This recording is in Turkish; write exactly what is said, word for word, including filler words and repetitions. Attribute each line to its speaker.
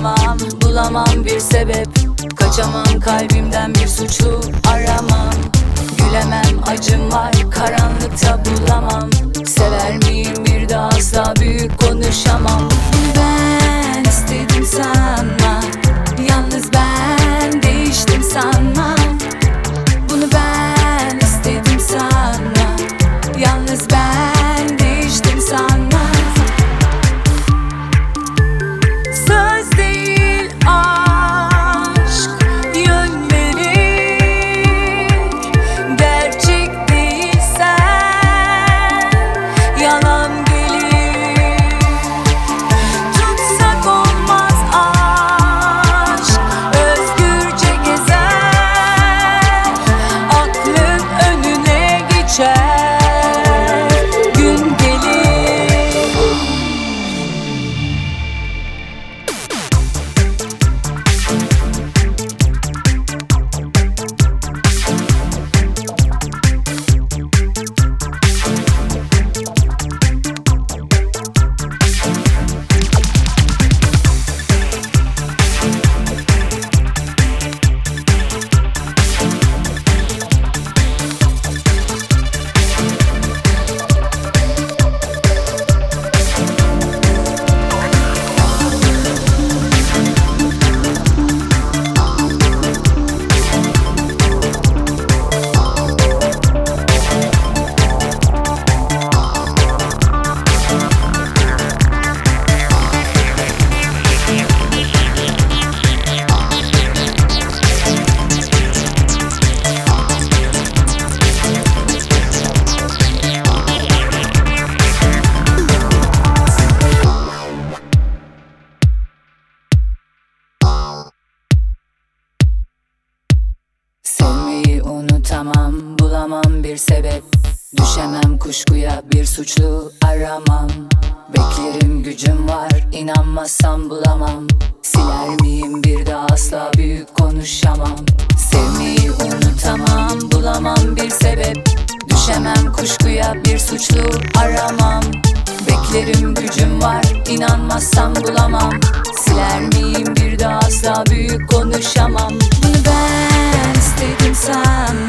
Speaker 1: unutamam, bulamam bir sebep. Kaçamam kalbimden, bir suçlu aramam. Gülemem, acım var, karanlıkta bulamam. Sever miyim bir daha, asla büyük konuşamam. Ben istedim sanma, yalnız ben değiştim sanma. Bunu ben istedim sanma, yalnız ben değiştim sanma. Söz değil aşk yönleri, gerçek değilsen yalan gelir. Tutsak olmaz aşk, özgürce gezer, aklın önüne geçer, gün gelir. Sevmeyi unutamam, bulamam bir sebep. Düşemem kuşkuya, bir suçlu aramam. Beklerim, gücüm var, inanmazsam bulamam. Siler miyim bir daha, asla büyük konuşamam. Sevmeyi unutamam, bulamam bir sebep. Düşemem kuşkuya, bir suçlu aramam. Beklerim, gücüm var, inanmazsam bulamam. Siler miyim bir daha, asla büyük konuşamam. Bunu ben istedim sanma,